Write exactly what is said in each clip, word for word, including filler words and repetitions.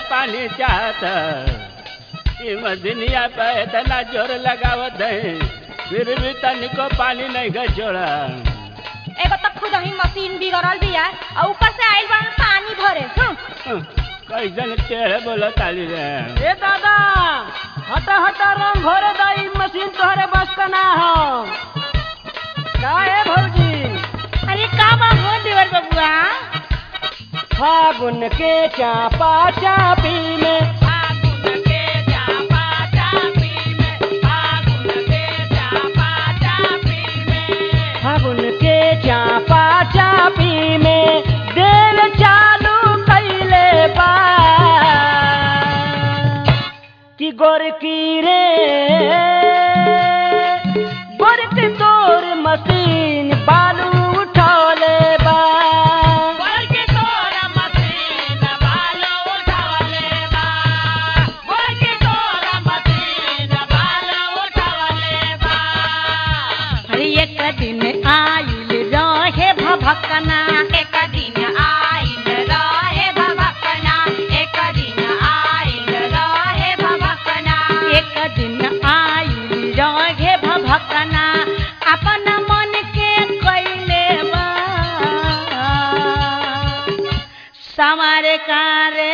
पानी चाहत ई मदनिया पे इतना जोर लगावत है फिर भी तनिको पानी नहीं गए छोड़ा। एगो तो खुद ही मशीन बिगड़ल बिया और ऊपर से आइल बा पानी भरे। कैसन टेढ़े बोलो ताली रे। ए दादा हटा हटा रंग भरे दाई मशीन तोहरे बस का ना हो। का है भौजी? अरे का बा हो देवर बबुआ? फागुन के चापा चापी में फागुन के चापा चापी में फागुन के चापा चापी में फागुन के चापा चापी में देल चालू कैले बा कि गोरकी रे गोरकी तोर मशीन बालू उठौले बा। गोरकी तोर मशीन बालू उठौले बा गोरकी तोर मशीन बालू उठौले बा। अरे एक दिन आइल रहे भभकना एक दिन आइल रहे भभकना एक दिन आइल रहे भभकना एक दिन आइल रहे भभकना अपना मन के कैले बा समारे कारे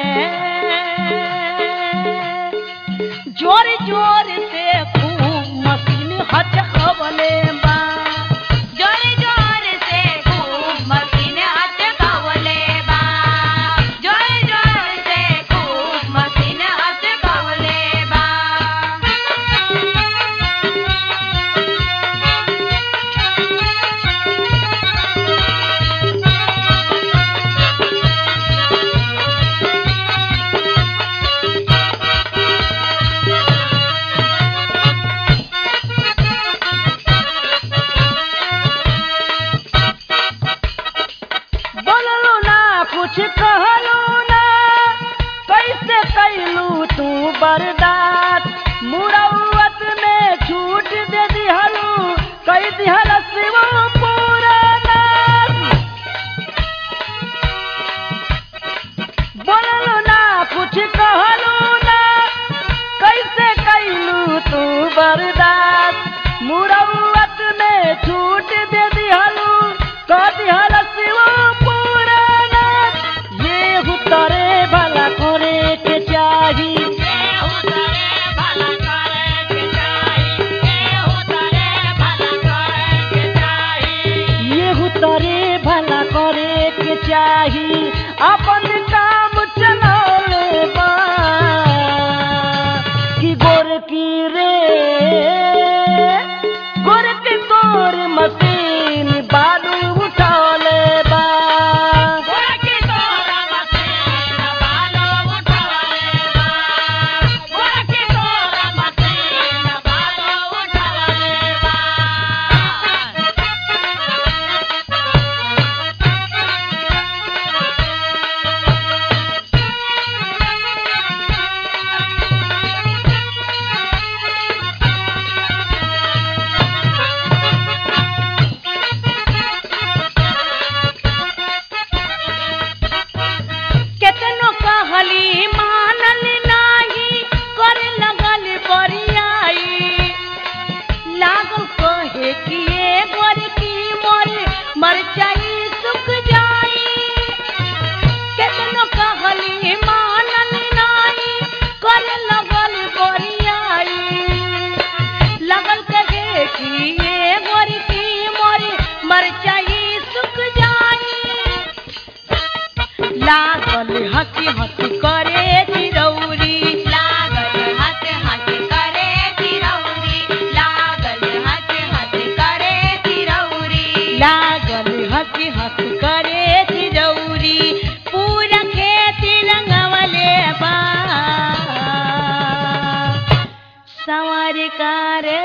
जोर जोर से खूब मशीन हचकवले बा जोर जोर से खूब मशीन हचकवले बा जोर जोर से खूब मशीन हचकवले बा। बोललू ना कुछ कहलू ना कैसे कैलू तू बर्दाश्त मुरौवत में छूट दे दिहलू कई दिहल शिव पुराना। बोललू ना कुछ कहलू ना कैसे कैलू तू बर्दाश्त मुरौवत में छूट दे दिहलू क दिहल शिव पुराना। ये उतरे भला करे के चाही ये उतरे भला करे के चाही अपन काम चलौले बा कि गोरकी रे गोरकी तोर मशीन बालू उठौले बा। गोरकी तोर मशीन बालू उठौले बा गोरकी तोर मशीन बालू उठौले बा। केतनो कहली मानल नाही करे लगल बरियाई लागल कहे कि ये गोरकी मोर मरचाई सुख जाई। केतनो कहली मानल नाही करे लगल बरियाई लगल कहे कि ये गोरकी मोर मरचाई सुख जाई। लागल हंसी हंसी करे चिरौरी लागल हंसी हंसी करे चिरौरी लागल हंसी हंसी करे चिरौरी लागल हंसी हंसी करे चिरौरी पूरा खेती रंगवले बा संवर करे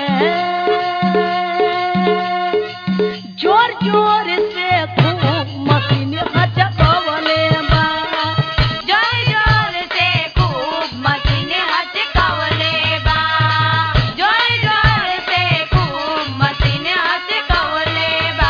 जोर जोर से खूब मशीन हचकवले बा जोर जोर से खूब मशीन हचकवले बा जोर जोर से खूब मशीन हचकवले बा।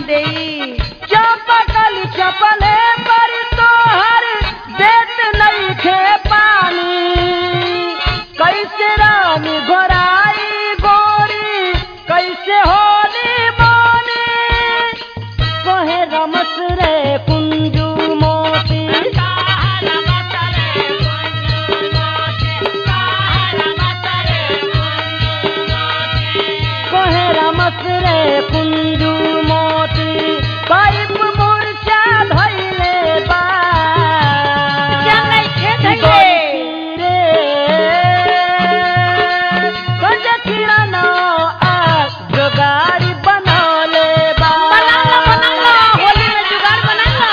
देई चपकल चपले पर तोहर देत नहीं खे पानी कैसे रानी घोराई गोरी कैसे होली बोनी कहे रमस रे कुंजू मोती कहे रमस रे कुंजू मोती पाइप मूर्छा धइले बा जंगल खे धइले रे कंज किराना आ जोगाड़ी बनौले बा बनाला बनाला होली में जुगाड़ बनाला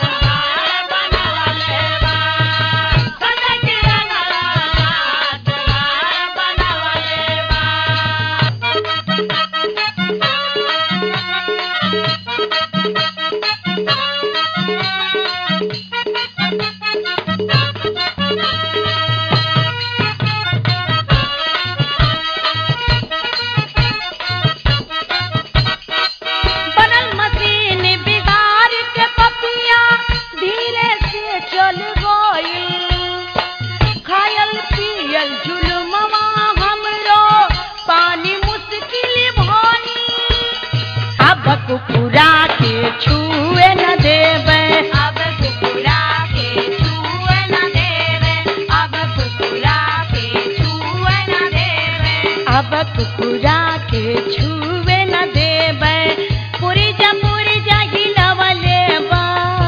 बनल मशीन बिगाड़ के पपिया धीरे से चल गइल खायल पियल जुलमवा हमरो पानी मुश्किल भनी अब कुकुरा के छुए न देवे अब कुकुरा के छुए न देवे अब कुकुरा के छुए न देवे अब कुकुरा के छुए न देवे पूरी जा पूरी जा हिलवले बा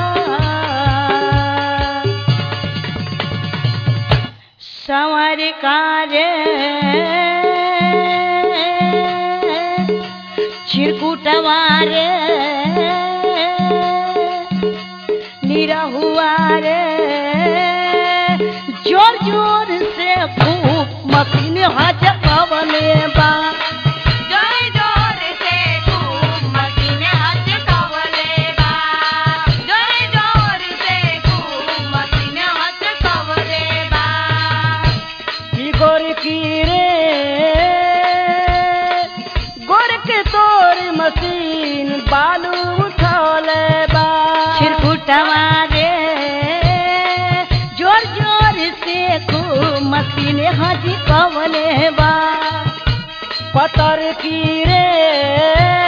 संवर कारे चिरकुटवारे निरहुआरे जोर जोर से खूब मशीन हजकवले बा जोर जोर से खूब मशीन हजकवले बा जोर जोर से खूब मशीन हजकवले बा की गोर की रे गोर के तोर मशीन बालू उठौले बा छिरकुटवा रे जोर जोर से खूब मशीन हजकवले बा पतर की रे